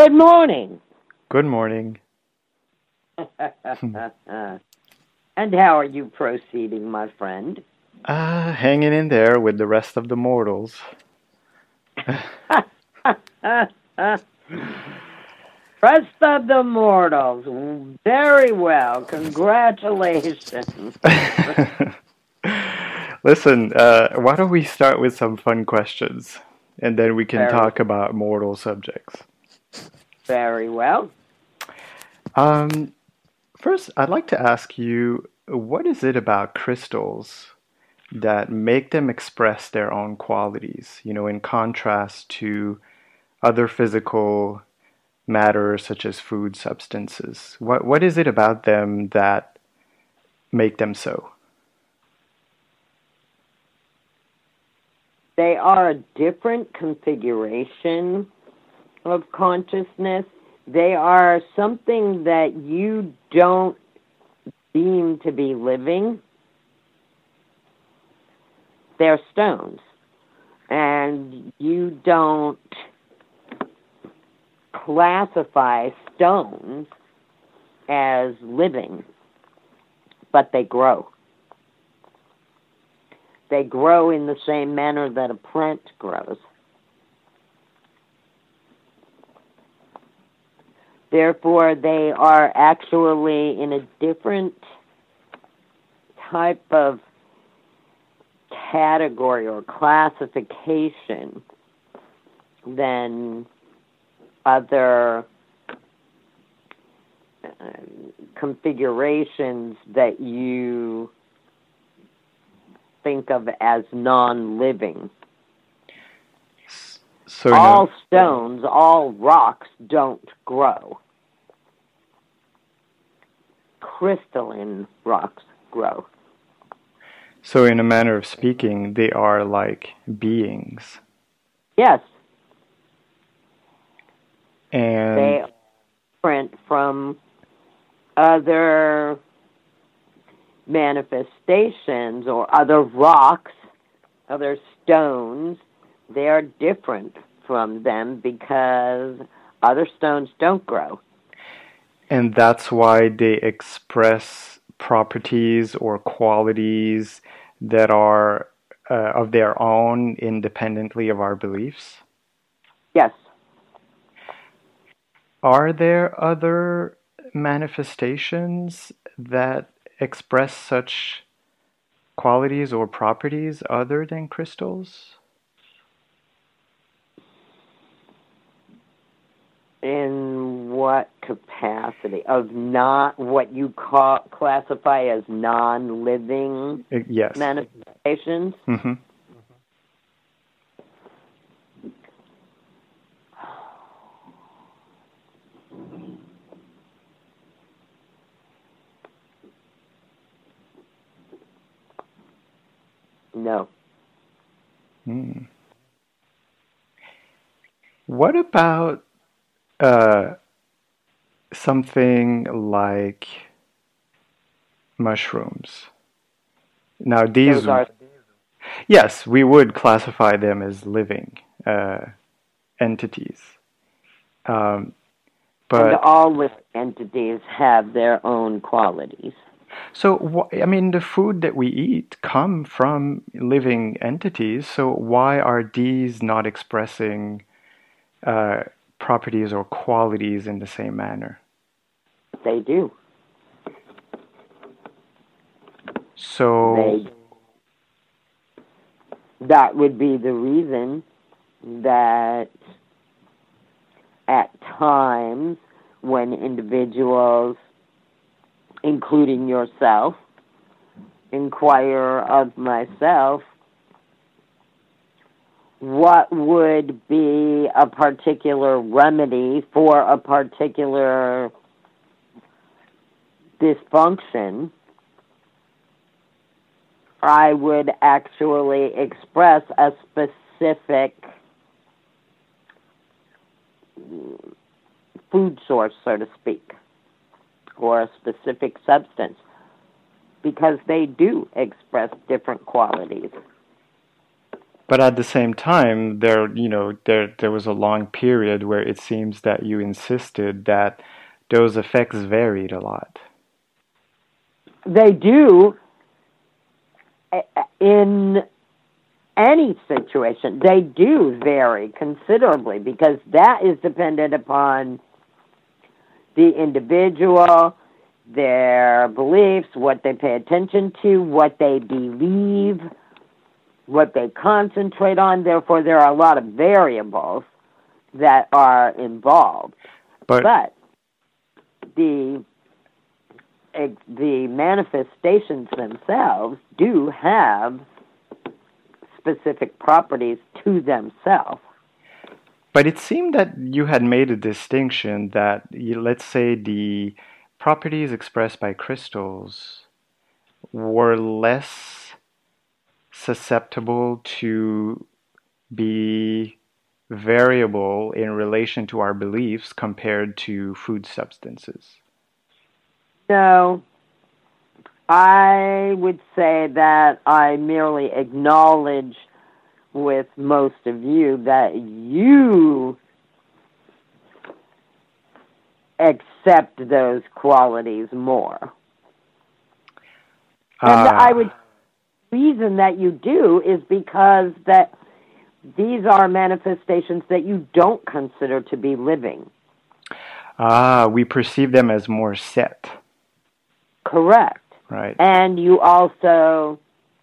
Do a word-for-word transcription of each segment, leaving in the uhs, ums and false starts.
Good morning. Good morning. And how are you proceeding, my friend? Uh, hanging in there with the rest of the mortals. Rest of the mortals. Very well. Congratulations. Listen, uh, why don't we start with some fun questions, and then we can Very, talk about mortal subjects. very well. Um, First, I'd like to ask you, what is it about crystals that make them express their own qualities, you know, in contrast to other physical matter such as food substances? What what is it about them that make them so? They are a different configuration of consciousness. They are something that you don't deem to be living. They're stones. And you don't classify stones as living, but they grow. They grow in the same manner that a plant grows. Therefore, they are actually in a different type of category or classification than other uh, configurations that you think of as non-living. So all no, stones, all rocks don't grow. Crystalline rocks grow. so in a manner of speaking, they are like beings. Yes, And they are different from other manifestations or other rocks, other stones. They are different from them because other stones don't grow. and that's why they express properties or qualities that are uh, of their own independently of our beliefs. Yes, Are there other manifestations that express such qualities or properties other than crystals? in what capacity? Of not what you call classify as non-living Uh, yes. manifestations? hmm No. Hmm. What about uh, something like mushrooms? Now, these, Those are, yes, we would classify them as living uh, entities. Um, and but all living entities have their own qualities. so, wh- I mean, the food that we eat come from living entities. So why are these not expressing uh, properties or qualities in the same manner? They do. So, They. That would be the reason that at times when individuals, including yourself, inquire of myself, what would be a particular remedy for a particular dysfunction, I would actually express a specific food source, so to speak, or a specific substance, because they do express different qualities. But at the same time, there, you know, there there was a long period where it seems that you insisted that those effects varied a lot. They do in any situation. They do vary considerably because that is dependent upon the individual, their beliefs, what they pay attention to, what they believe, what they concentrate on. Therefore, there are a lot of variables that are involved. But, but the the manifestations themselves do have specific properties to themselves. But it seemed that you had made a distinction that, you, let's say, the properties expressed by crystals were less susceptible to be variable in relation to our beliefs compared to food substances. No, I would say that I merely acknowledge with most of you that you accept those qualities more. Uh, and I would reason that you do is because that these are manifestations that you don't consider to be living. Ah, we perceive them as more set. Correct. Right. And you also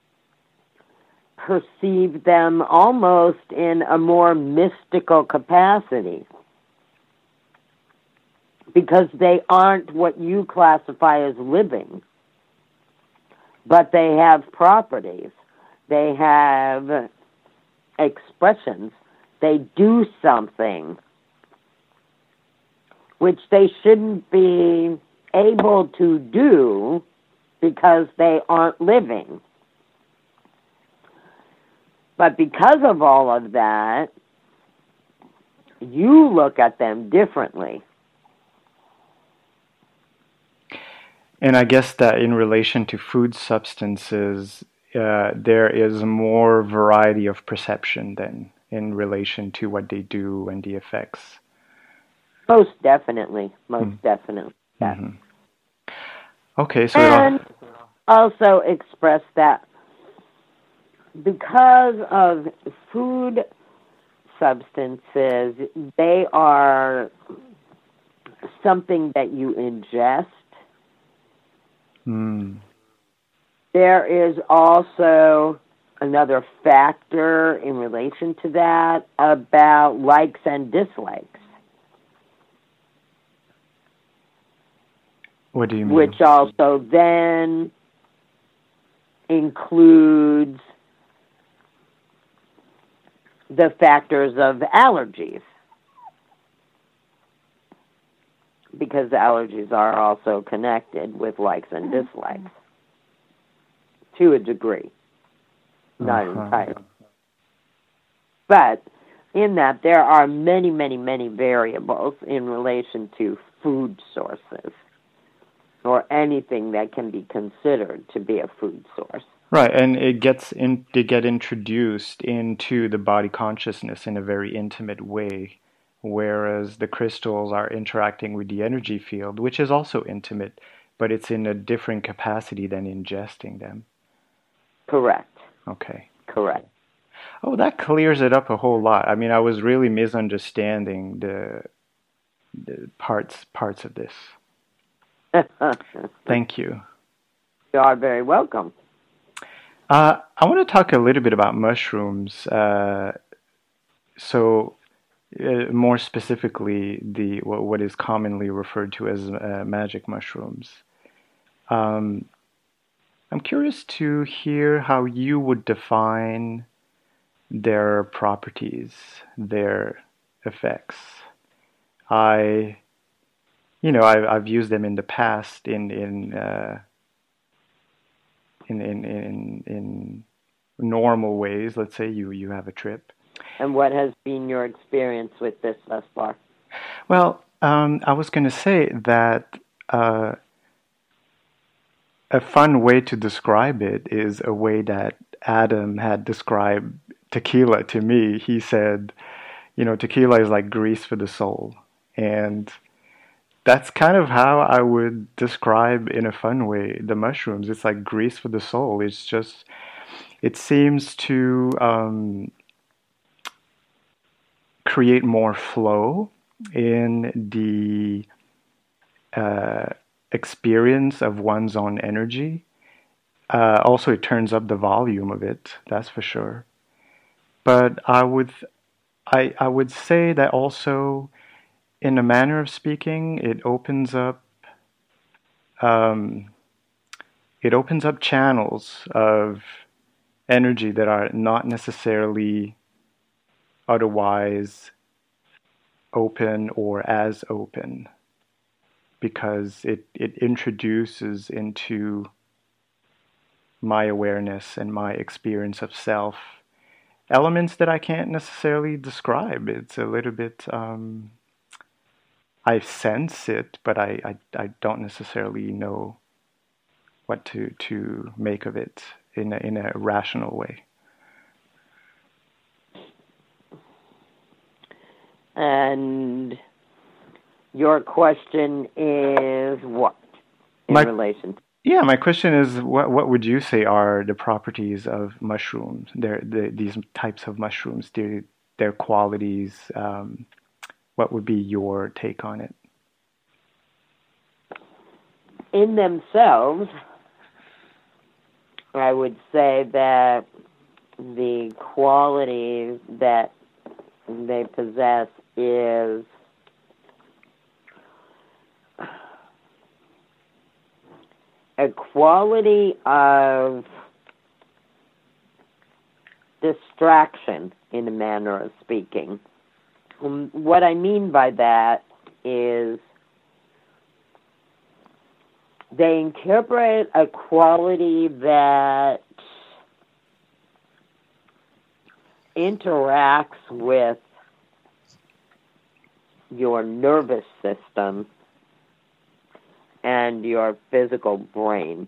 perceive them almost in a more mystical capacity because they aren't what you classify as living, but they have properties. They have expressions. They do something which they shouldn't be able to do because they aren't living. But because of all of that, you look at them differently. And I guess that in relation to food substances, uh, there is more variety of perception then in relation to what they do and the effects. Most definitely. Most mm. definitely. Yeah. Mm-hmm. Okay, so and also express that because of food substances, they are something that you ingest. Mm. There is also another factor in relation to that about likes and dislikes. What do you mean? Which also then includes the factors of allergies. Because allergies are also connected with likes and dislikes. To a degree. Not uh-huh. entirely. But in that, there are many, many, many variables in relation to food sources, or anything that can be considered to be a food source. Right, and it gets in, they get introduced into the body consciousness in a very intimate way, whereas the crystals are interacting with the energy field, which is also intimate, but it's in a different capacity than ingesting them. Correct. Okay. Correct. Oh, that clears it up a whole lot. I mean, I was really misunderstanding the, the parts parts of this. Thank you. You are very welcome. Uh, I want to talk a little bit about mushrooms. Uh, so, uh, more specifically, the what, what is commonly referred to as uh, magic mushrooms. Um, I'm curious to hear how you would define their properties, their effects. I, you know, I've, I've used them in the past in in, uh, in in in in normal ways. Let's say you you have a trip. And what has been your experience with this thus far? Well, um, I was going to say that uh, a fun way to describe it is a way that Adam had described tequila to me. He said, you know, tequila is like grease for the soul. And that's kind of how I would describe, in a fun way, the mushrooms. It's like grease for the soul. It's just, it seems to um, create more flow in the uh, experience of one's own energy. Uh, also, it turns up the volume of it, that's for sure. But I would, I, I would say that also, in a manner of speaking, it opens up, um, it opens up channels of energy that are not necessarily otherwise open or as open, because it, it introduces into my awareness and my experience of self elements that I can't necessarily describe. It's a little bit, um, I sense it, but I, I, I don't necessarily know what to, to make of it in a, in a rational way. And your question is what in My, relation to? Yeah, my question is, what what would you say are the properties of mushrooms? Their the, these types of mushrooms, their their qualities. Um, what would be your take on it? In themselves, I would say that the qualities that they possess is a quality of distraction, in a manner of speaking. Um, what I mean by that is they incorporate a quality that interacts with your nervous system and your physical brain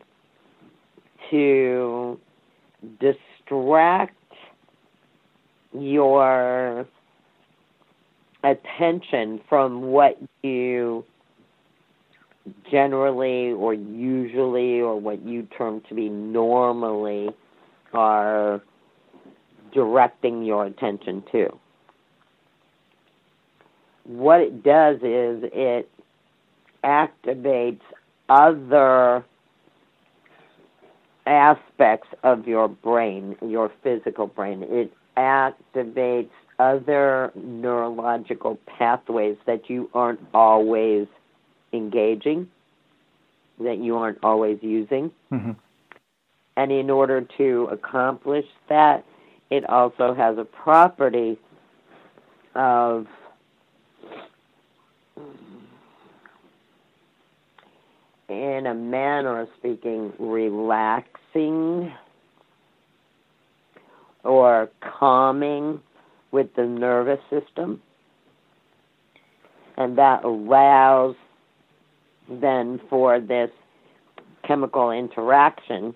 to distract your attention from what you generally or usually or what you term to be normally are directing your attention to. What it does is it activates other aspects of your brain, your physical brain. It activates other neurological pathways that you aren't always engaging, that you aren't always using. Mm-hmm. And in order to accomplish that, it also has a property of in a manner of speaking, relaxing or calming with the nervous system. And that allows then for this chemical interaction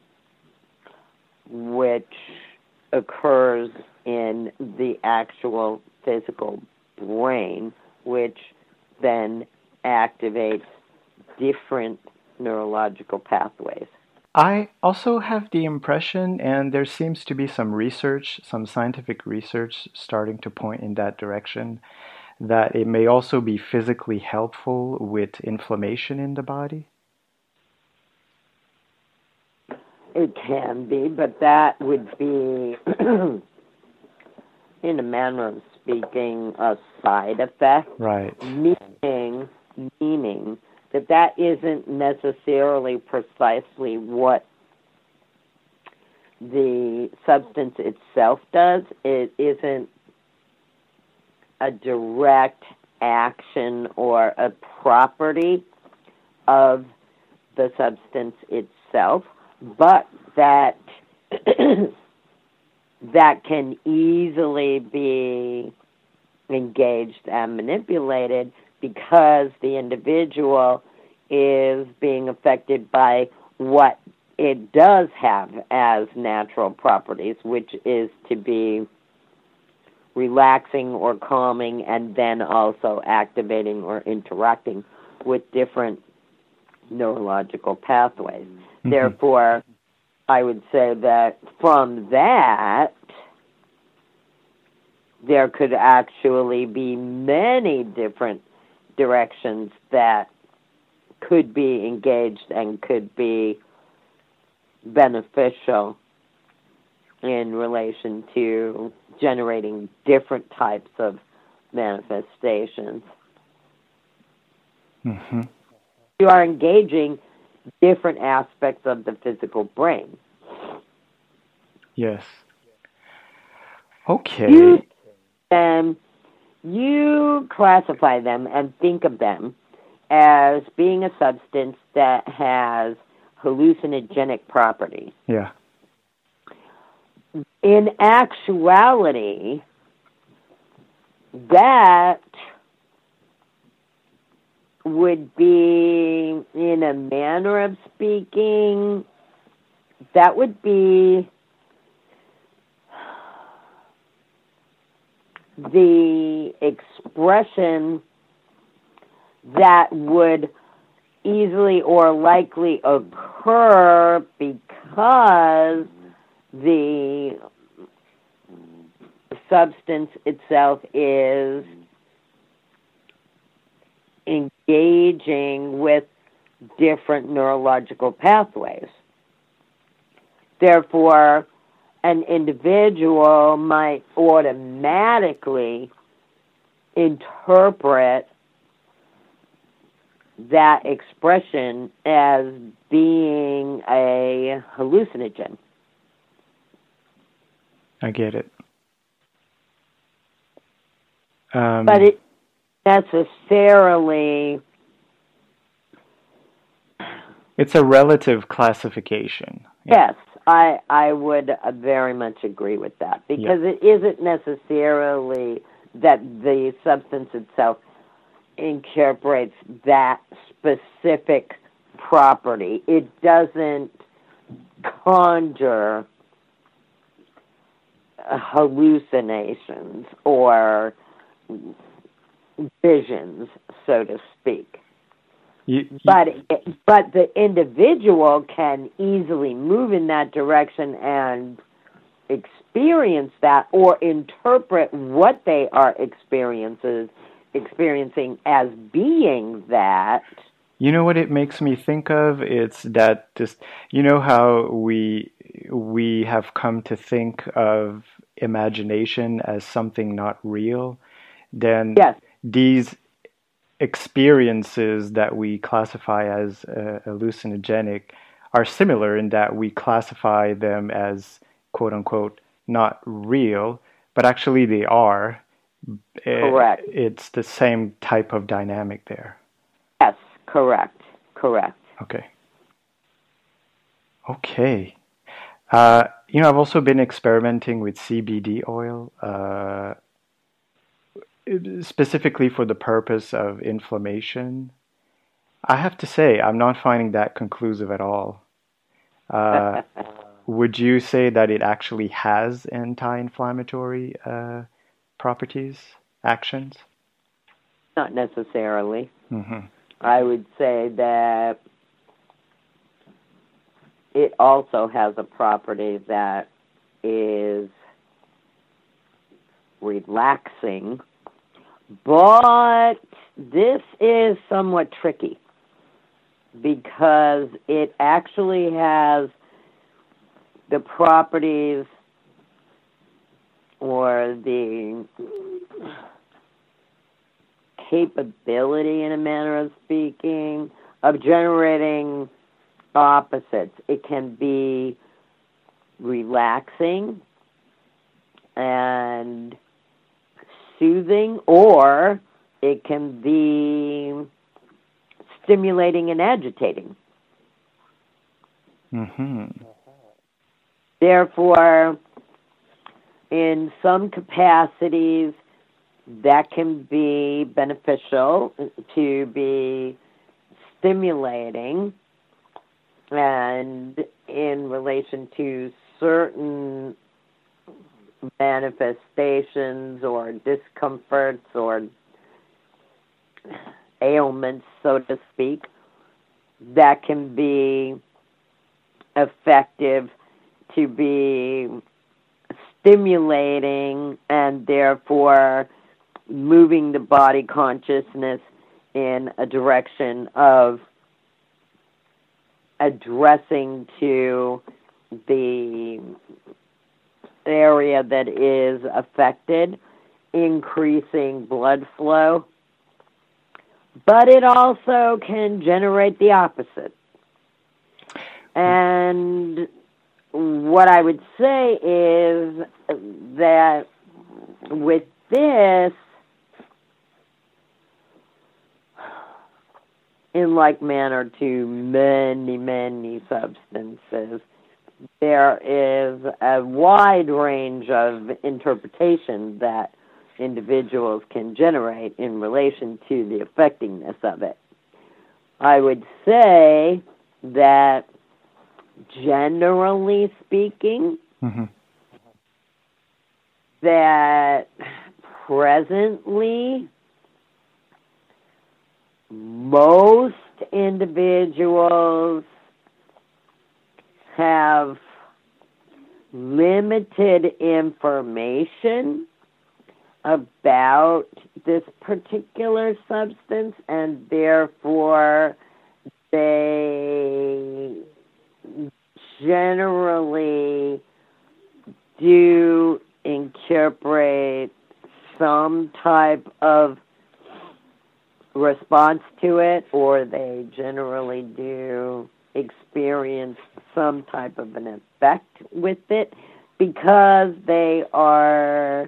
which occurs in the actual physical brain, which then activates different neurological pathways. I also have the impression, and there seems to be some research, some scientific research starting to point in that direction, that it may also be physically helpful with inflammation in the body. It can be, but that would be, in a manner of speaking, a side effect. Right. Meaning, meaning that that isn't necessarily precisely what the substance itself does. It isn't a direct action or a property of the substance itself, but that that can easily be engaged and manipulated because the individual is being affected by what it does have as natural properties, which is to be relaxing or calming, and then also activating or interacting with different neurological pathways. Mm-hmm. Therefore, I would say that from that, there could actually be many different directions that could be engaged and could be beneficial in relation to generating different types of manifestations. Mm-hmm. You are engaging different aspects of the physical brain. Yes. Okay. You, um, you classify them and think of them as being a substance that has hallucinogenic properties. Yeah. In actuality, that would be, in a manner of speaking, that would be the expression that would easily or likely occur because the substance itself is engaging with different neurological pathways. Therefore, an individual might automatically interpret that expression as being a hallucinogen. I get it. Um, but it necessarily... It's a relative classification. Yeah. Yes, I, I would very much agree with that, because yeah. it isn't necessarily that the substance itself incorporates that specific property. It doesn't conjure hallucinations or visions, so to speak. You, you, but but the individual can easily move in that direction and experience that, or interpret what they are experiences experiencing as being that. You know what it makes me think of? It's that just, you know how we we have come to think of imagination as something not real? Then yes. these experiences that we classify as uh, hallucinogenic are similar in that we classify them as quote unquote not real, but actually they are. Correct. It, it's the same type of dynamic there. Yes, correct, correct. Okay. Okay. Uh, you know, I've also been experimenting with C B D oil, uh, specifically for the purpose of inflammation. I have to say, I'm not finding that conclusive at all. Uh, would you say that it actually has anti-inflammatory uh, properties, actions? Not necessarily. Mm-hmm. I would say that it also has a property that is relaxing, but this is somewhat tricky because it actually has the properties or the capability, in a manner of speaking, of generating opposites. It can be relaxing and soothing, or it can be stimulating and agitating. Mm-hmm. Therefore, in some capacities, that can be beneficial to be stimulating, and in relation to certain manifestations or discomforts or ailments, so to speak, that can be effective to be stimulating and therefore moving the body consciousness in a direction of addressing to the area that is affected, increasing blood flow. But it also can generate the opposite. And what I would say is that with this, in like manner to many, many substances, there is a wide range of interpretation that individuals can generate in relation to the effectiveness of it. I would say that generally speaking, mm-hmm. that presently most individuals have limited information about this particular substance, and therefore they generally do incorporate some type of response to it, or they generally do experience some type of an effect with it because they are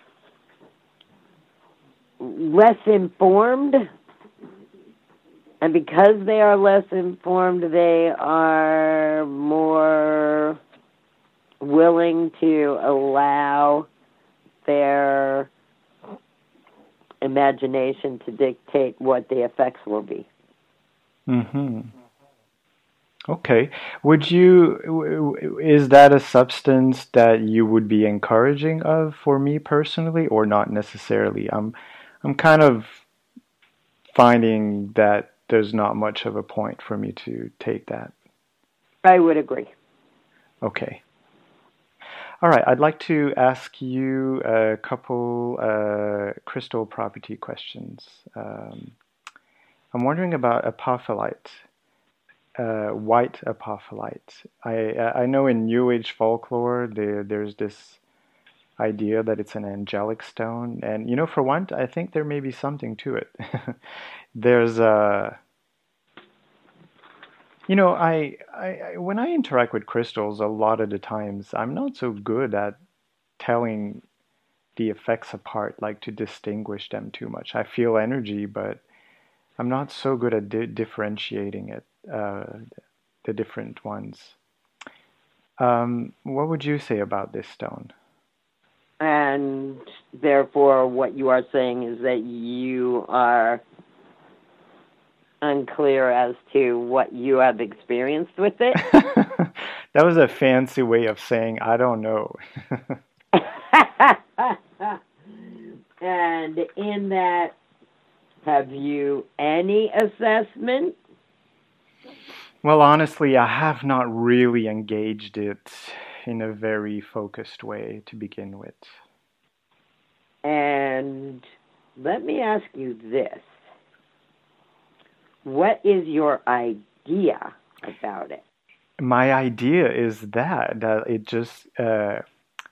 less informed. And because they are less informed, they are more willing to allow their imagination to dictate what the effects will be. Mm-hmm. Okay. Would you, is that a substance that you would be encouraging of for me personally, or not necessarily? I'm, I'm kind of finding that there's not much of a point for me to take that. I would agree. Okay. All right. I'd like to ask you a couple uh, crystal property questions. Um, I'm wondering about apophyllite. Uh, white apophyllite. I I know in New Age folklore there there's this idea that it's an angelic stone, and you know, for one, I think there may be something to it. There's a, you know, I, I I when I interact with crystals, a lot of the times I'm not so good at telling the effects apart, like to distinguish them too much. I feel energy, but I'm not so good at di- differentiating it. Uh, the different ones. Um, what would you say about this stone? And therefore, what you are saying is that you are unclear as to what you have experienced with it? That was a fancy way of saying I don't know. And in that, have you any assessment? Well, honestly, I have not really engaged it in a very focused way to begin with. And let me ask you this. What is your idea about it? My idea is that that it just uh,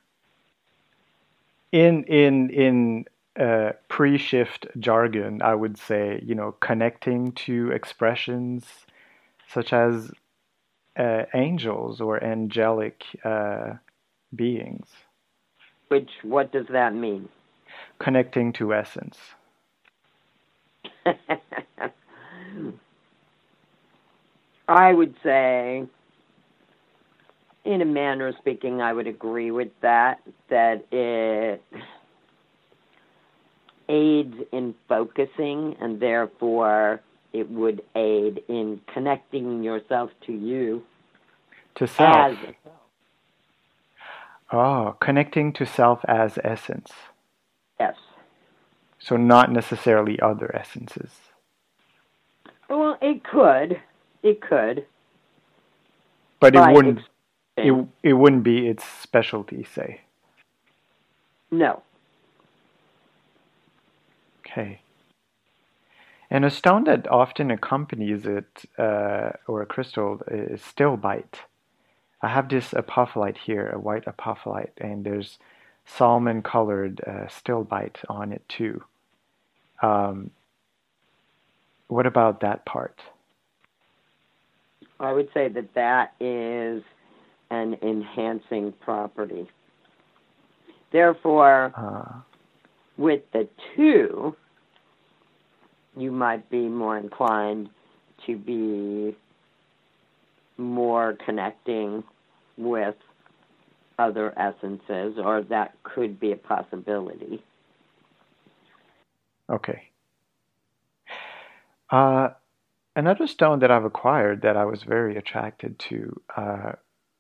in in in uh, pre-shift jargon, I would say, you know, connecting to expressions such as uh, angels or angelic uh, beings. Which, what does that mean? Connecting to essence. I would say, in a manner of speaking, I would agree with that, that it aids in focusing, and therefore it would aid in connecting yourself to you. To self. as Oh, connecting to self as essence. yes. So not necessarily other essences. Well, it could, it could, But it by wouldn't it extension, it wouldn't be its specialty, say. no. Okay. And a stone that often accompanies it, uh, or a crystal, is stilbite. I have this apophyllite here, a white apophyllite, and there's salmon-colored uh, stilbite on it too. Um, what about that part? I would say that that is an enhancing property. Therefore, Uh, with the two, you might be more inclined to be more connecting with other essences, or that could be a possibility. okay. Uh, another stone that I've acquired that I was very attracted to. Uh,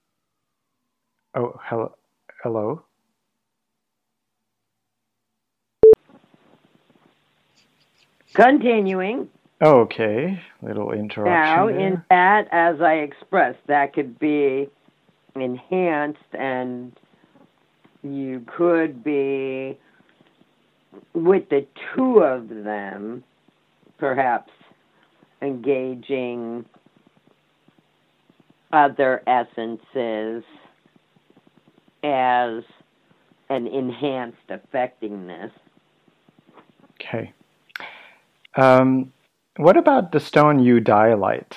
oh, hello, hello. Continuing, Okay, little interruption now in there. that, as I expressed, that could be enhanced, and you could be, with the two of them, perhaps engaging other essences as an enhanced effectiveness. Okay. Um, what about the stone eudialyte?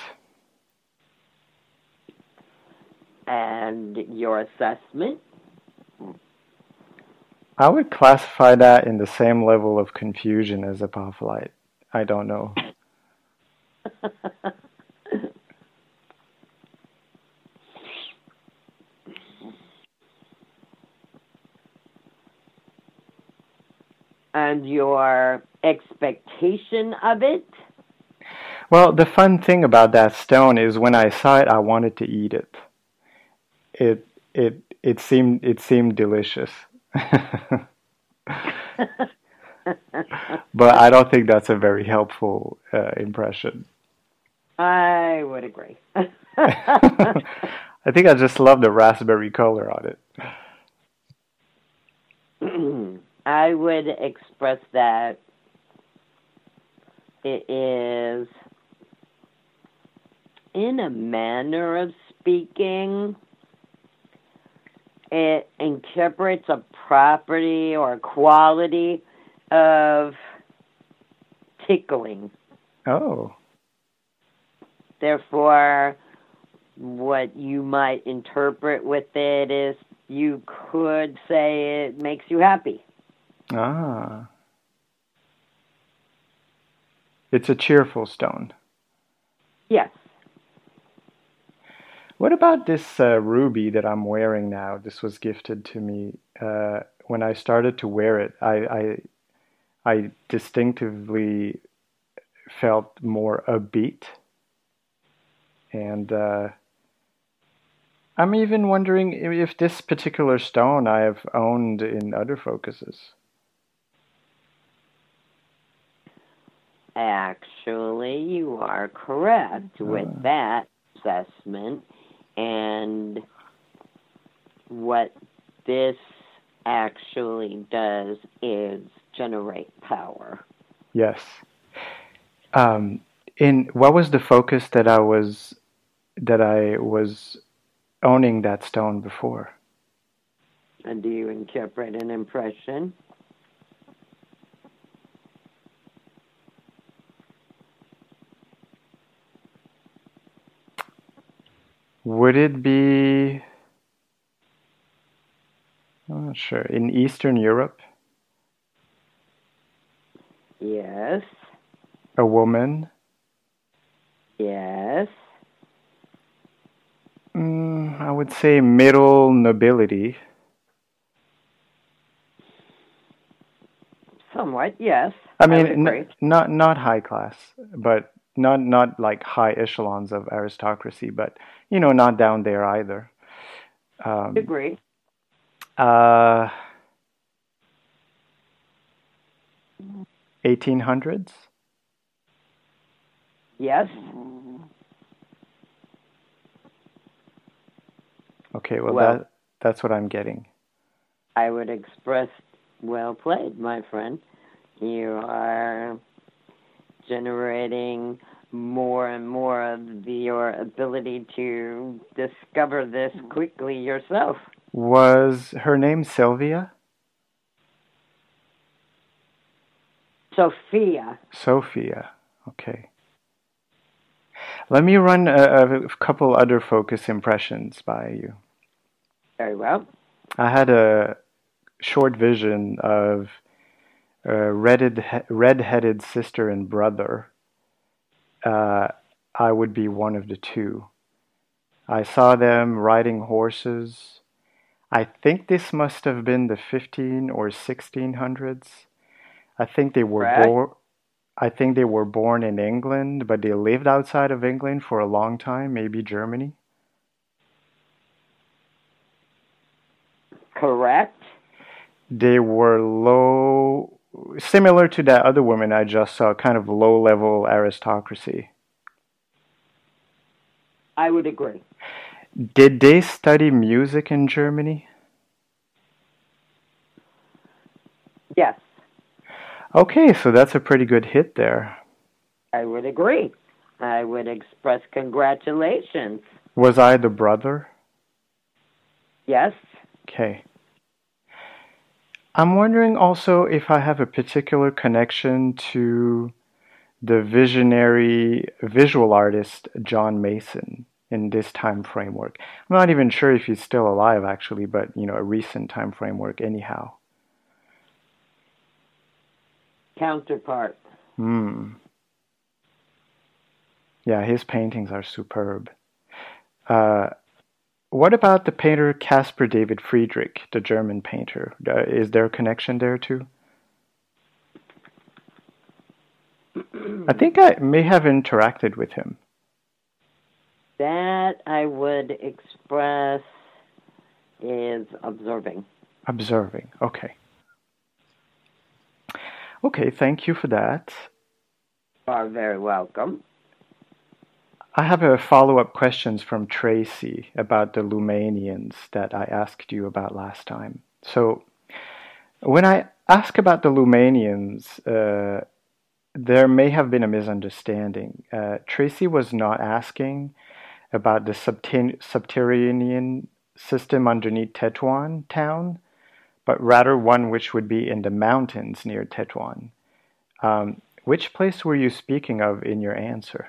And your assessment? I would classify that in the same level of confusion as apophyllite. I don't know. And your expectation of it? Well, the fun thing about that stone is when I saw it, I wanted to eat it. It it it seemed it seemed delicious. But I don't think that's a very helpful uh, impression. I would agree. I think I just love the raspberry color on it. I would express that it is, in a manner of speaking, it incorporates a property or a quality of tickling. Oh, Therefore, what you might interpret with it is you could say it makes you happy. ah. It's a cheerful stone. Yes. What about this uh, ruby that I'm wearing now? This was gifted to me. Uh, when I started to wear it, I, I, I distinctively felt more upbeat. And uh, I'm even wondering if this particular stone I have owned in other focuses. Actually, you are correct with Uh, that assessment. And what this actually does is generate power. yes. Um, in what was the focus that I was that I was owning that stone before? And do you interpret an impression? Would it be, I'm not sure, in Eastern Europe? Yes. A woman? Yes. Mm, I would say middle nobility. Somewhat, yes. I I would mean, agree. n- not not high class, but not not like high echelons of aristocracy, but you know, not down there either. Um, Agree. uh, eighteen hundreds. Yes. Okay, well Well, that that's what I'm getting. I would express well played, my friend. You are generating more and more of the, your ability to discover this quickly yourself. Was her name Sylvia? Sophia. Sophia. Okay. Let me run a, a couple other focus impressions by you. Very well. I had a short vision of a red red-headed sister and brother. Uh, I would be one of the two. I saw them riding horses. I think this must have been the fifteen or sixteen hundreds. I think they were Correct. born. I think they were born in England, but they lived outside of England for a long time, maybe Germany. Correct. They were low, similar to that other woman I just saw, kind of low-level aristocracy. I would agree. Did they study music in Germany? Yes. Okay, so that's a pretty good hit there. I would agree. I would express congratulations. Was I the brother? Yes. Okay. I'm wondering also if I have a particular connection to the visionary visual artist John Mason in this time framework. I'm not even sure if he's still alive actually, but you know, a recent time framework anyhow. Counterpart. Hmm. Yeah, his paintings are superb. Uh, what about the painter Caspar David Friedrich, the German painter? Uh, is there a connection there too? I think I may have interacted with him. That I would express is observing. Observing, okay. Okay, thank you for that. You are very welcome. I have a follow-up questions from Tracy about the Lumanians that I asked you about last time. So, when I ask about the Lumanians, uh, there may have been a misunderstanding. Uh, Tracy was not asking about the subter- subterranean system underneath Tetuan town, but rather one which would be in the mountains near Tetuan. Um, which place were you speaking of in your answer?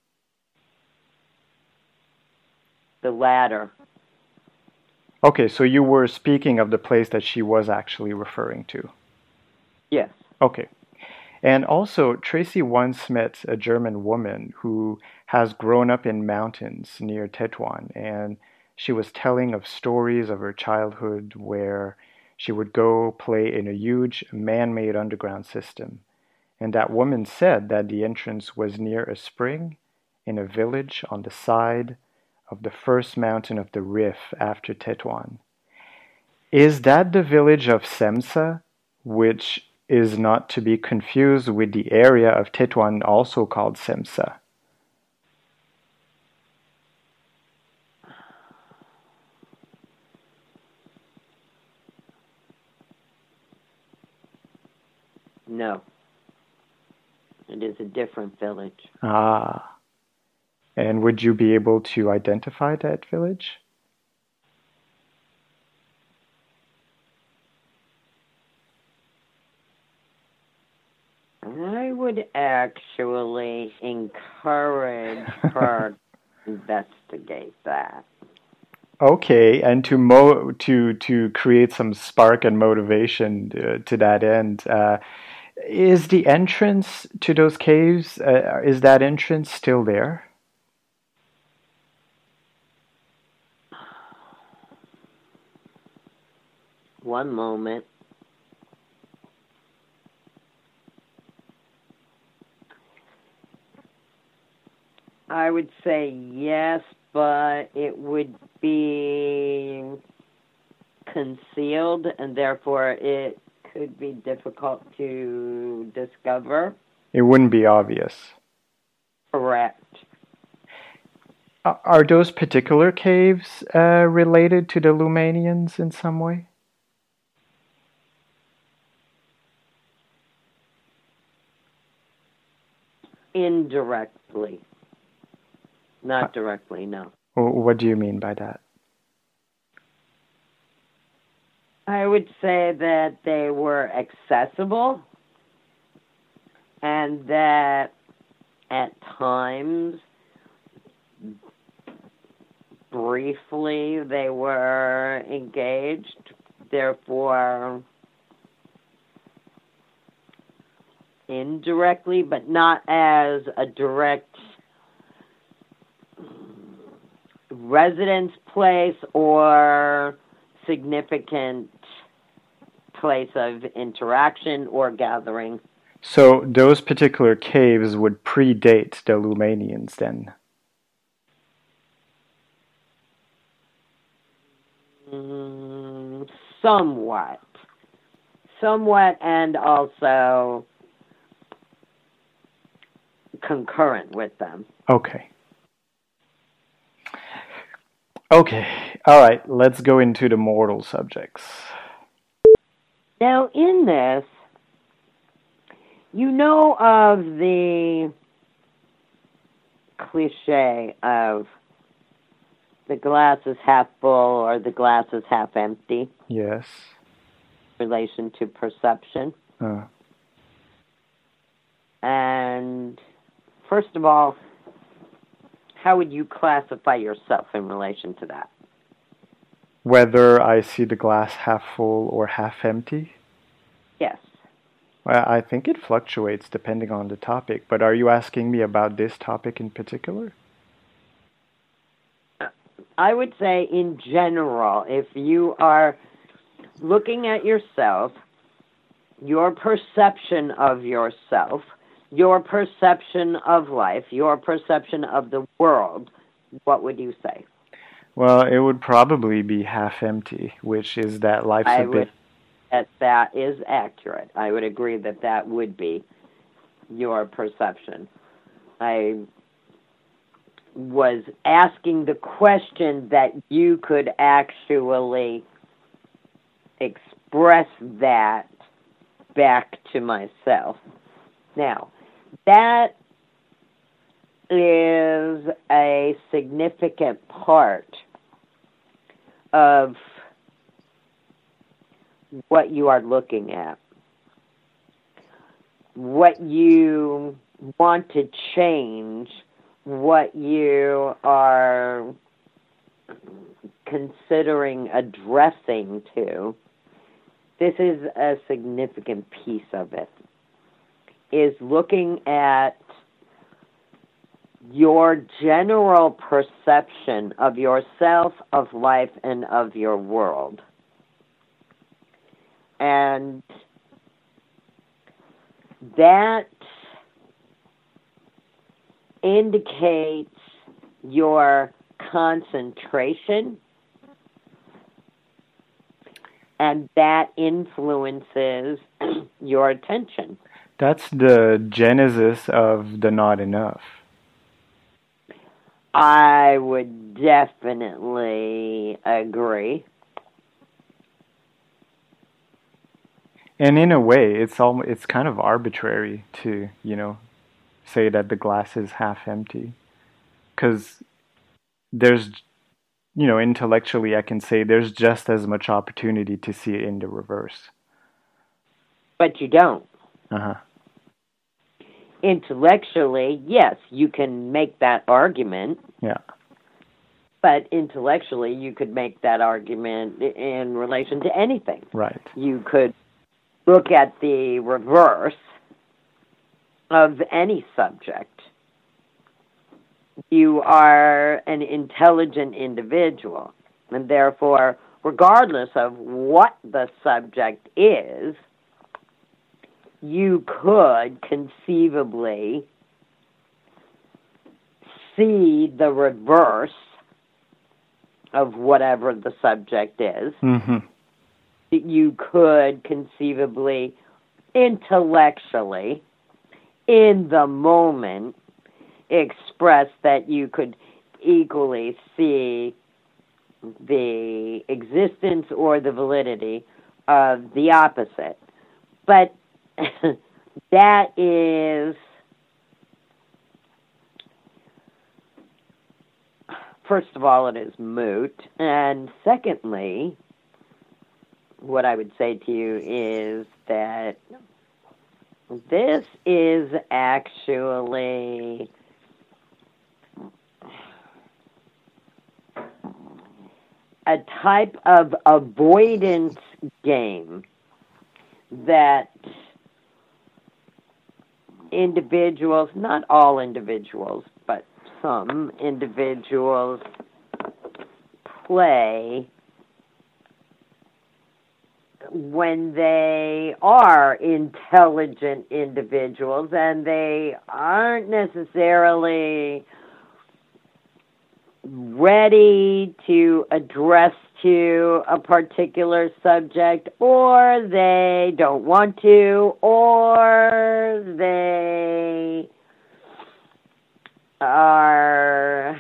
The latter. Okay, so you were speaking of the place that she was actually referring to. Yes. Okay. And also, Tracy once met a German woman who has grown up in mountains near Tetuan, and she was telling of stories of her childhood where she would go play in a huge man-made underground system. And that woman said that the entrance was near a spring in a village on the side of the first mountain of the Rif after Tetuan. Is that the village of Semsa, which is not to be confused with the area of Tetuan also called Semsa? No. It is a different village. Ah. And would you be able to identify that village? I would actually encourage her to investigate that. Okay, and to mo to to create some spark and motivation uh, to that end, uh, is the entrance to those caves, uh, is that entrance still there? One moment. I would say yes, but it would be concealed, and therefore it could be difficult to discover. It wouldn't be obvious. Correct. Are those particular caves uh, related to the Lumanians in some way? Indirectly. Not directly, no. What do you mean by that? I would say that they were accessible and that at times, briefly, they were engaged. Therefore, indirectly, but not as a direct residence place or significant place of interaction or gathering. So those particular caves would predate the Lumanians then? Mm, somewhat. Somewhat, and also concurrent with them. Okay. Okay. All right. Let's go into the mortal subjects. Now, in this, you know of the cliche of the glass is half full or the glass is half empty? Yes. In relation to perception. Uh. And first of all, how would you classify yourself in relation to that? Whether I see the glass half full or half empty? Yes. Well, I think it fluctuates depending on the topic, but are you asking me about this topic in particular? I would say in general, if you are looking at yourself, your perception of yourself, your perception of life, your perception of the world, what would you say? Well, it would probably be half empty, which is that life's I a bit... Would, that, that is accurate. I would agree that that would be your perception. I was asking the question that you could actually express that back to myself. Now, that is a significant part of what you are looking at. What you want to change, what you are considering addressing to, this is a significant piece of it, is looking at your general perception of yourself, of life, and of your world. And that indicates your concentration, and that influences your attention. That's the genesis of the not enough. I would definitely agree. And in a way, it's all, it's kind of arbitrary to, you know, say that the glass is half empty. Because there's, you know, intellectually I can say there's just as much opportunity to see it in the reverse. But you don't. Uh-huh. Intellectually, yes, you can make that argument. Yeah. But intellectually, you could make that argument in relation to anything. Right. You could look at the reverse of any subject. You are an intelligent individual, and therefore, regardless of what the subject is, you could conceivably see the reverse of whatever the subject is, mm-hmm. you could conceivably, intellectually, in the moment, express that you could equally see the existence or the validity of the opposite. But that is, first of all, it is moot. And secondly, what I would say to you is that this is actually a type of avoidance game that individuals, not all individuals, but some individuals play when they are intelligent individuals and they aren't necessarily ready to address to a particular subject, or they don't want to, or they are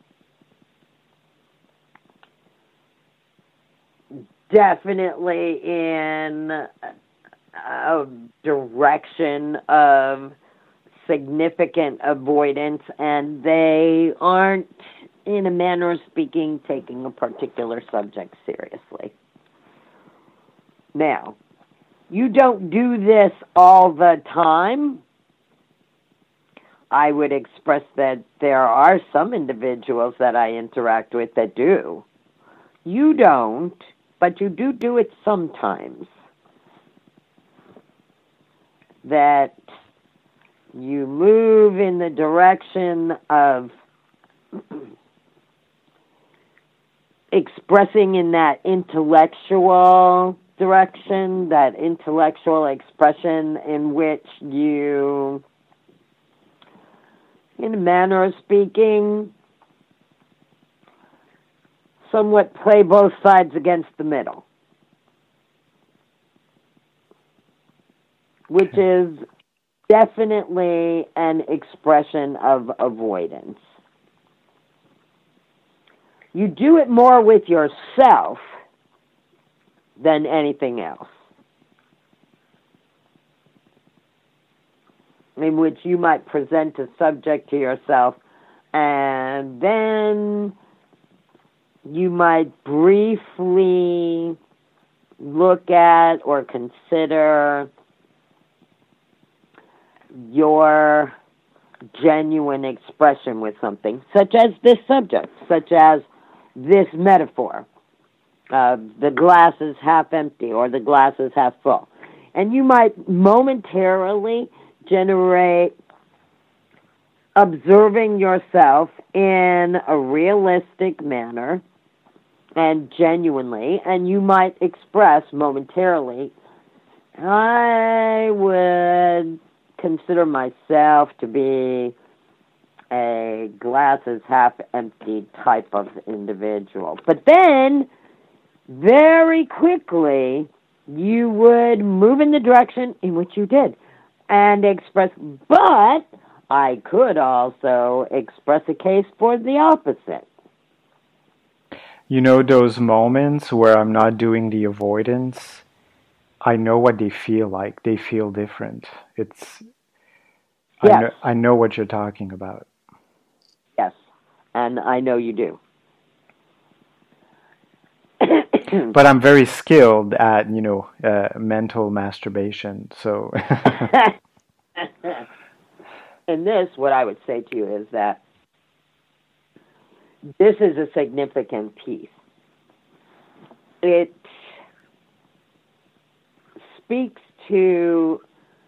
definitely in a direction of significant avoidance, and they aren't, in a manner of speaking, taking a particular subject seriously. Now, you don't do this all the time. I would express that there are some individuals that I interact with that do. You don't, but you do do it sometimes. That you move in the direction of expressing in that intellectual direction, that intellectual expression in which you, in a manner of speaking, somewhat play both sides against the middle, which is definitely an expression of avoidance. You do it more with yourself than anything else, in which you might present a subject to yourself and then you might briefly look at or consider your genuine expression with something, such as this subject, such as this metaphor, uh, the glass is half empty or the glass is half full. And you might momentarily generate observing yourself in a realistic manner and genuinely, and you might express momentarily, I would consider myself to be a glass is half empty type of individual. But then, very quickly, you would move in the direction in which you did and express, but I could also express a case for the opposite. You know, those moments where I'm not doing the avoidance, I know what they feel like. They feel different. It's, yes. I know, I know what you're talking about. Yes, and I know you do. But I'm very skilled at, you know, uh, mental masturbation, so... And this, what I would say to you is that this is a significant piece. It speaks to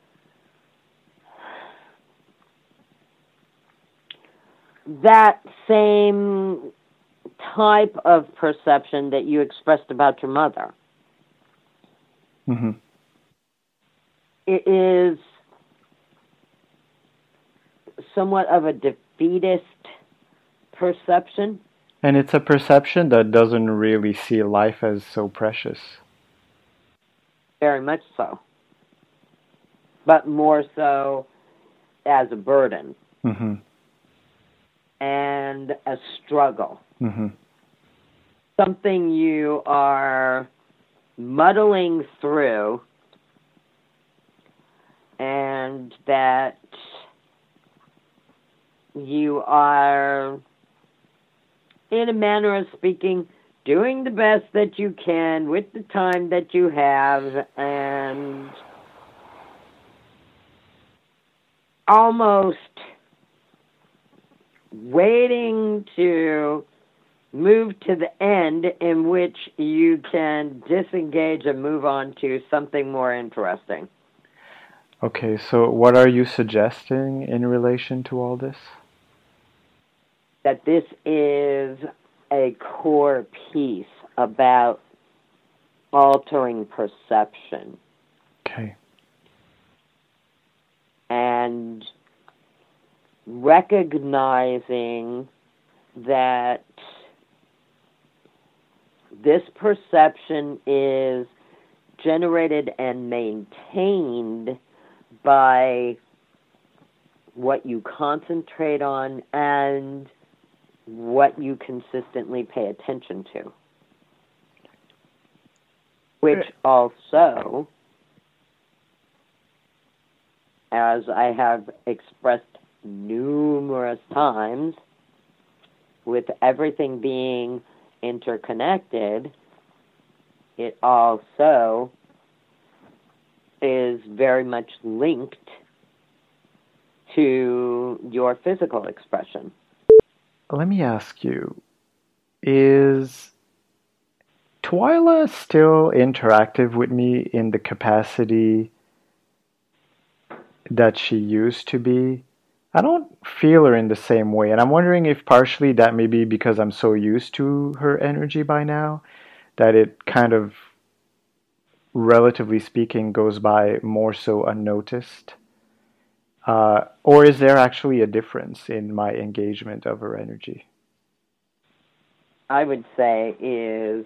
that same type of perception that you expressed about your mother. Mm-hmm. It is somewhat of a defeatist perception. And it's a perception that doesn't really see life as so precious. Very much so. But more so as a burden. Mm-hmm. And a struggle. Mm-hmm. Something you are muddling through, and that you are, in a manner of speaking, doing the best that you can with the time that you have, and almost waiting to move to the end in which you can disengage and move on to something more interesting. Okay, so what are you suggesting in relation to all this? That this is a core piece about altering perception. Okay. And recognizing that this perception is generated and maintained by what you concentrate on and what you consistently pay attention to. Which also, as I have expressed numerous times, with everything being interconnected, it also is very much linked to your physical expression. Let me ask you, is Twyla still interactive with me in the capacity that she used to be? I don't feel her in the same way, and I'm wondering if partially that may be because I'm so used to her energy by now that it kind of, relatively speaking, goes by more so unnoticed. Uh, or is there actually a difference in my engagement of her energy? I would say is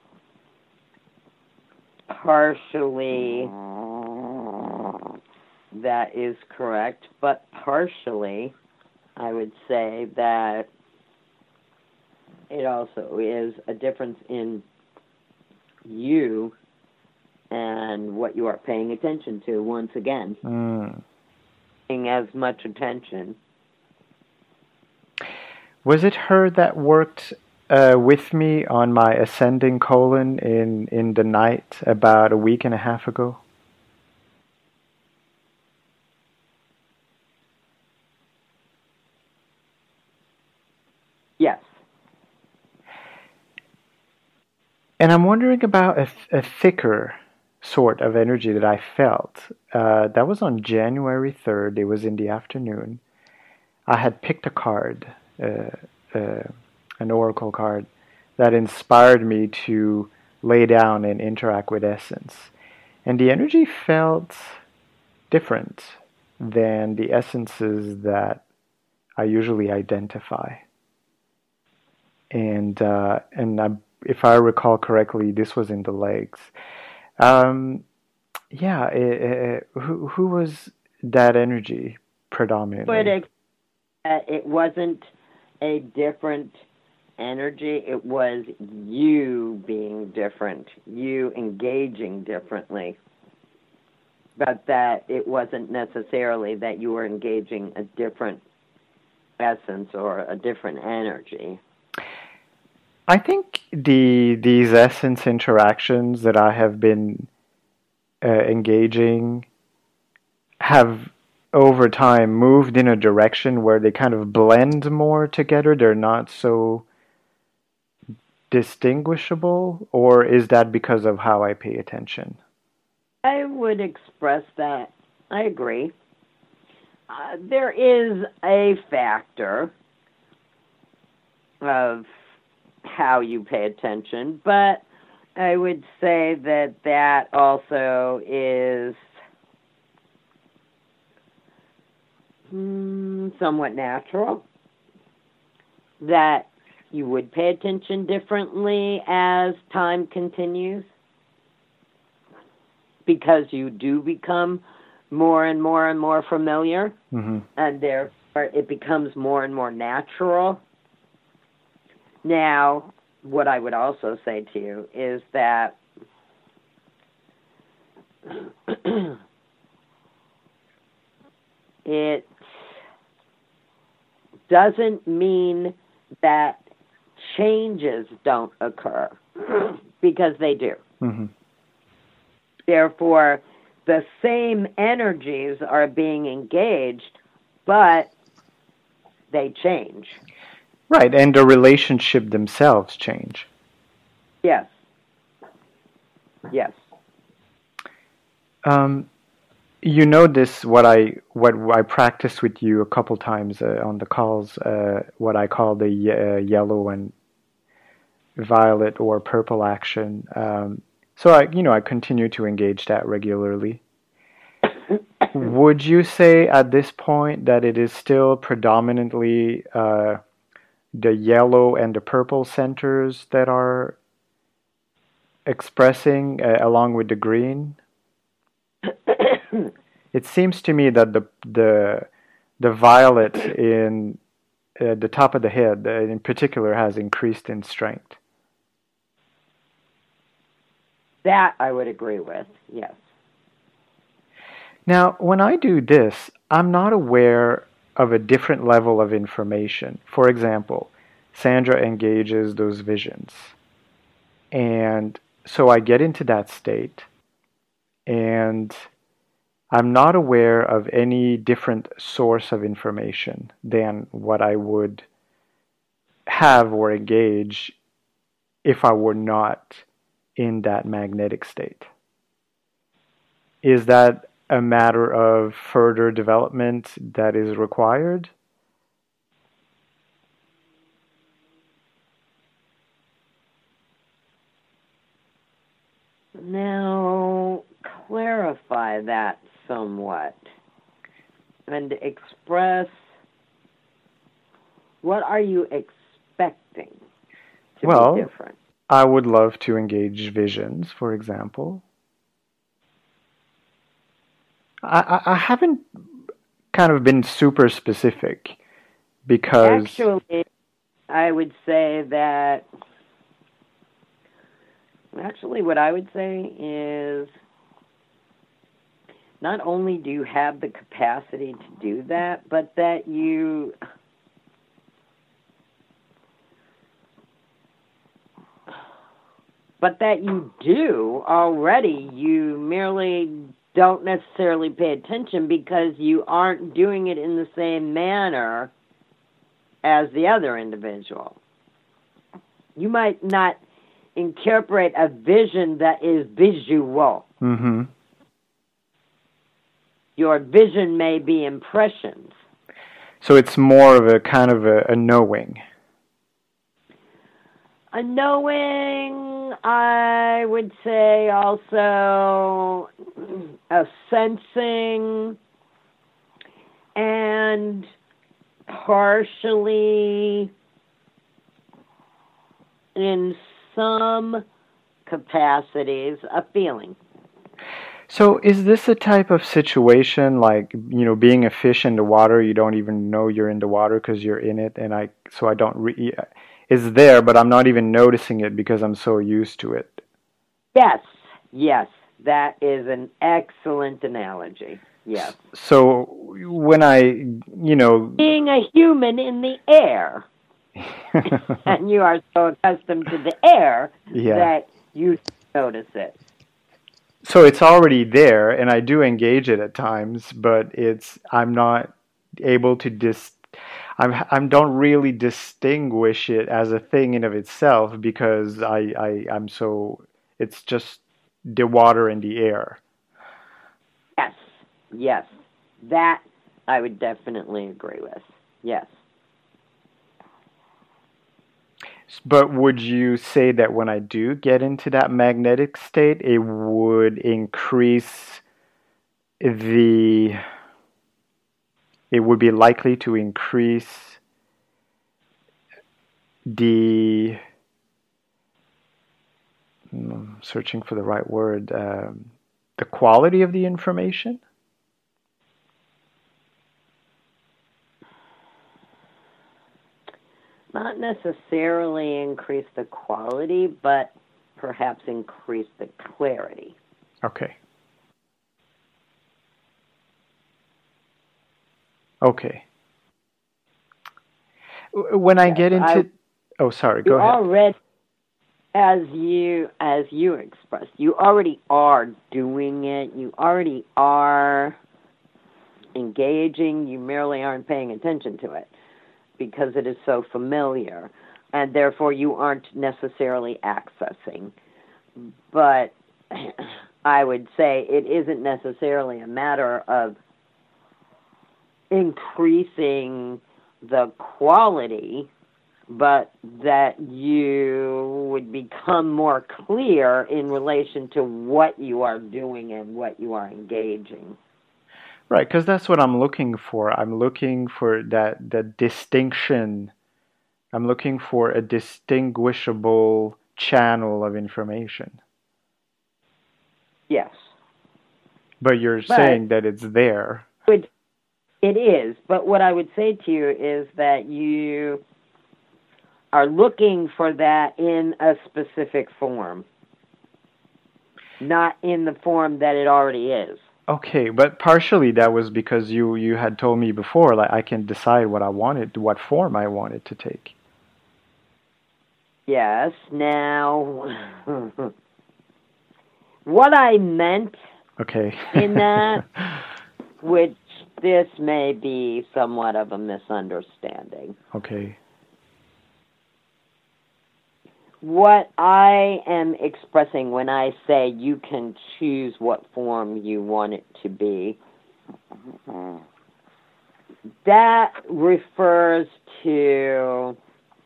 partially that is correct, but partially I would say that it also is a difference in you and what you are paying attention to once again. Mm. Paying as much attention. Was it her that worked uh, with me on my ascending colon in, in the night about a week and a half ago? Yes. And I'm wondering about a, a thicker sort of energy that I felt. Uh, that was on January third. It was in the afternoon. I had picked a card, uh, uh, an oracle card, that inspired me to lay down and interact with Essence. And the energy felt different than the essences that I usually identify. And uh, and I, if I recall correctly, this was in the legs. Um, yeah, it, it, who who was that energy predominantly? But it, uh, it wasn't a different energy. It was you being different, you engaging differently. But that it wasn't necessarily that you were engaging a different essence or a different energy. I think the these essence interactions that I have been uh, engaging have over time moved in a direction where they kind of blend more together. They're not so distinguishable, or is that because of how I pay attention? I would express that. I agree. Uh, there is a factor of how you pay attention, but I would say that that also is mm, somewhat natural. that you would pay attention differently as time continues because you do become more and more and more familiar, Mm-hmm. and therefore it becomes more and more natural. Now, what I would also say to you is that it doesn't mean that changes don't occur, because they do. Mm-hmm. Therefore, the same energies are being engaged, but they change. Right, and the relationship themselves change. Yes. Yes. Um, you know this, what I what I practiced with you a couple times uh, on the calls, uh, what I call the ye- uh, yellow and violet or purple action. Um, so I, you know, I continue to engage that regularly. Would you say at this point that it is still predominantly uh, the yellow and the purple centers that are expressing uh, along with the green? It seems to me that the the the violet in uh, the top of the head, uh, in particular, has increased in strength. That I would agree with, yes. Now, when I do this, I'm not aware of a different level of information. For example, Sandra engages those visions. And so I get into that state, and I'm not aware of any different source of information than what I would have or engage if I were not in that magnetic state. Is that a matter of further development that is required? Now, clarify that somewhat and express what are you expecting to Well, be different? I would love to engage visions, for example. I, I, I haven't kind of been super specific because Actually, I would say that, actually what I would say is not only do you have the capacity to do that, but that you but that you do already. You merely don't necessarily pay attention because you aren't doing it in the same manner as the other individual. You might not incorporate a vision that is visual. Mm-hmm. Your vision may be impressions. So it's more of a kind of a, a knowing. A knowing, I would say also a sensing, and partially in some capacities a feeling. So is this a type of situation like, you know, being a fish in the water, you don't even know you're in the water because you're in it, and I so I don't re- it's there, but I'm not even noticing it because I'm so used to it. Yes, yes, that is an excellent analogy. Yes. So when I, you know, being a human in the air, and you are so accustomed to the air yeah. that you notice it. So it's already there, and I do engage it at times, but it's I'm not able to dis. I'm I don't really distinguish it as a thing in of itself because I, I I'm so it's just the water and the air. Yes, yes, that I would definitely agree with. Yes. But would you say that when I do get into that magnetic state, it would increase the it would be likely to increase the I'm searching for the right word, um, the quality of the information? Not necessarily increase the quality, but perhaps increase the clarity. Okay. Okay. When I Yes, get into, I, oh, sorry, you go ahead. already, as you as you expressed, you already are doing it. You already are engaging. You merely aren't paying attention to it because it is so familiar, and therefore you aren't necessarily accessing. But I would say it isn't necessarily a matter of increasing the quality, but that you would become more clear in relation to what you are doing and what you are engaging. Right, because that's what I'm looking for. I'm looking for that that distinction. I'm looking for a distinguishable channel of information. Yes. But you're But saying that it's there. It, it is, but what I would say to you is that you are looking for that in a specific form, not in the form that it already is. Okay, but partially that was because you you had told me before, like I can decide what I wanted, what form I wanted to take. Yes. Now, what I meant Okay. in that, which this may be somewhat of a misunderstanding. Okay. What I am expressing when I say you can choose what form you want it to be, that refers to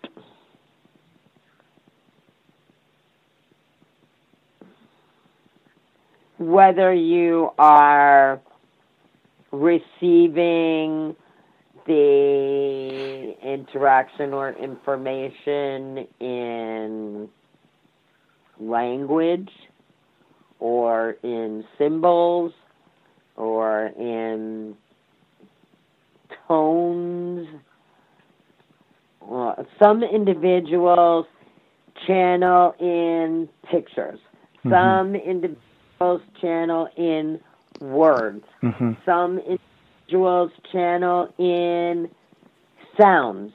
whether you are receiving the interaction or information in language or in symbols or in tones. Uh, some individuals channel in pictures. Mm-hmm. Some individuals channel in words. Mm-hmm. Some individuals channel in sounds.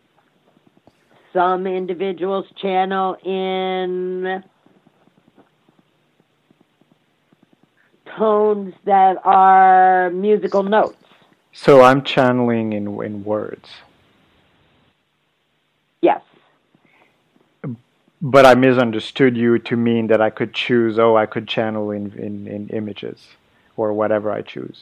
Some individuals channel in tones that are musical notes. So I'm channeling in in words. Yes. But I misunderstood you to mean that I could choose, oh, I could channel in, in, in images or whatever I choose.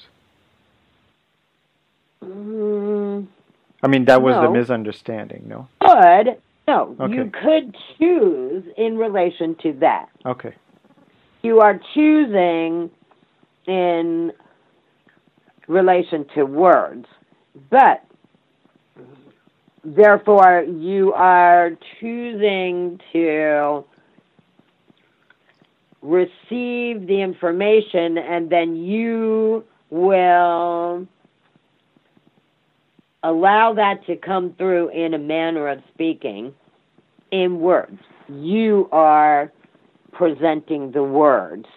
Mm, I mean, that was no. the misunderstanding, no? Could. No, okay. You could choose in relation to that. Okay. You are choosing in relation to words, but therefore you are choosing to receive the information and then you will allow that to come through in a manner of speaking in words. You are presenting the words.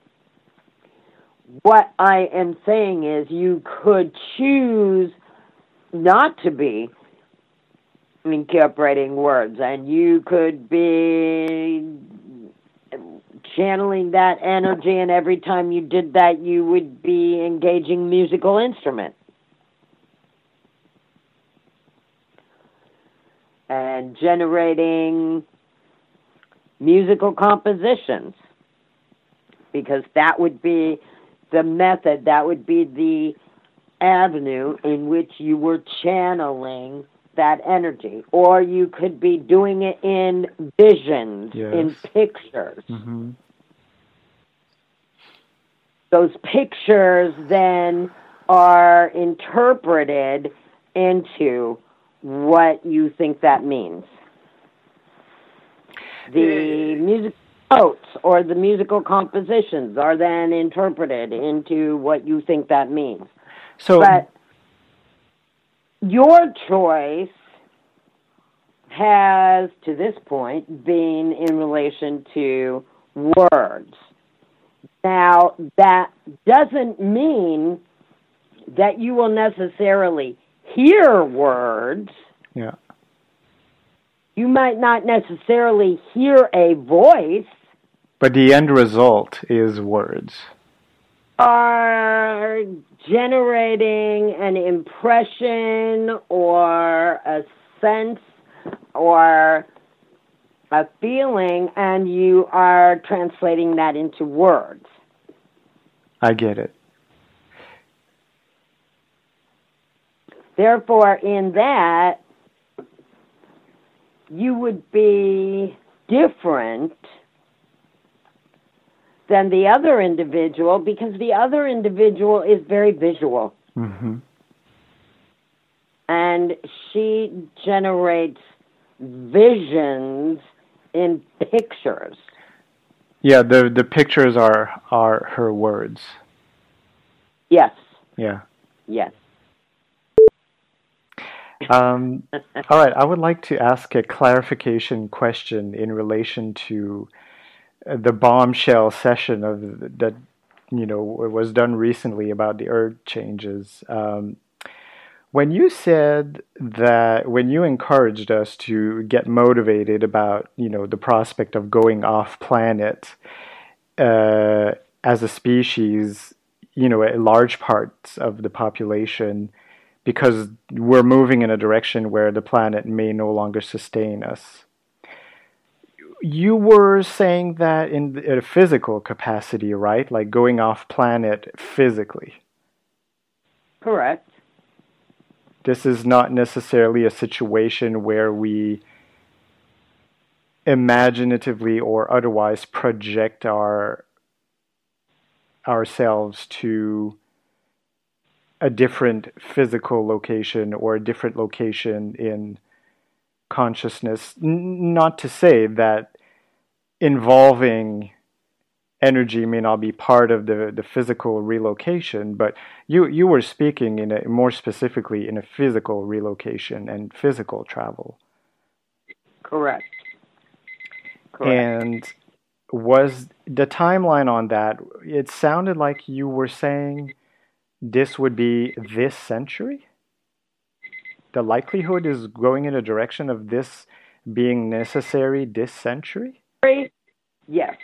What I am saying is you could choose not to be incorporating words, and you could be channeling that energy, and every time you did that, you would be engaging musical instrument. And generating musical compositions, because that would be the method, that would be the avenue in which you were channeling that energy. Or you could be doing it in visions, yes. in pictures. Mm-hmm. Those pictures then are interpreted into what you think that means. The music notes or the musical compositions are then interpreted into what you think that means. So, but your choice has, to this point, been in relation to words. Now, that doesn't mean that you will necessarily hear words. Yeah. You might not necessarily hear a voice. But the end result is words. Are generating an impression or a sense or a feeling, and you are translating that into words. I get it. Therefore, in that, you would be different than the other individual, because the other individual is very visual. Mm-hmm. And she generates visions in pictures. Yeah, the the pictures are are her words. Yes. Yeah. Yes. Um, all right, I would like to ask a clarification question in relation to the bombshell session of that, you know, was done recently about the earth changes. Um, when you said that, when you encouraged us to get motivated about, you know, the prospect of going off planet uh, as a species, you know, large parts of the population, because we're moving in a direction where the planet may no longer sustain us. You were saying that in a physical capacity, right? Like going off planet physically. Correct. This is not necessarily a situation where we imaginatively or otherwise project our ourselves to a different physical location or a different location in consciousness. N- not to say that involving energy may not be part of the, the physical relocation, but you, you were speaking in a, more specifically in a physical relocation and physical travel. Correct. Correct. And was the timeline on that, it sounded like you were saying this would be this century? The likelihood is going in a direction of this being necessary this century? Yes.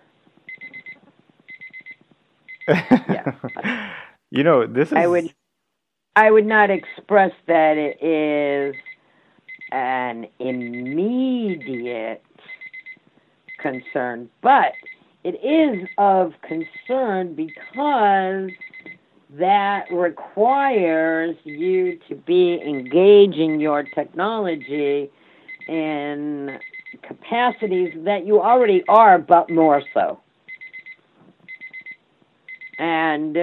Yes. You know, this is... I would, I would not express that it is an immediate concern, but it is of concern because that requires you to be engaging your technology in capacities that you already are, but more so. And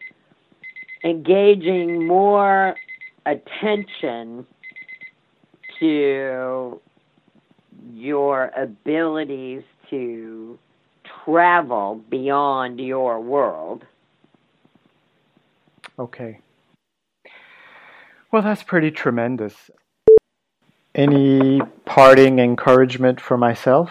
engaging more attention to your abilities to travel beyond your world. Okay. Well, that's pretty tremendous. Any parting encouragement for myself?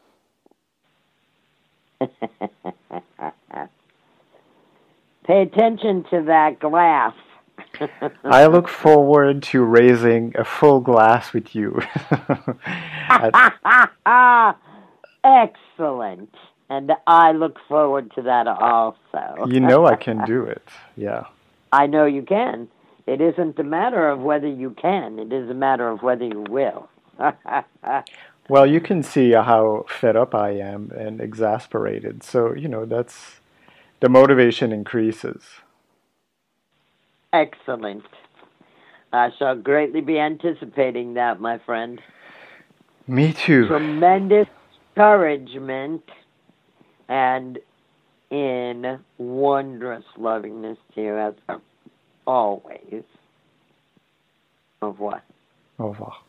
Pay attention to that glass. I look forward to raising a full glass with you. Excellent. And I look forward to that also. You know I can do it. Yeah. I know you can. It isn't a matter of whether you can. It is a matter of whether you will. Well, you can see how fed up I am and exasperated. So, you know, that's... the motivation increases. Excellent. I shall greatly be anticipating that, my friend. Me too. Tremendous encouragement and in wondrous lovingness to you as always. Au revoir. Au revoir.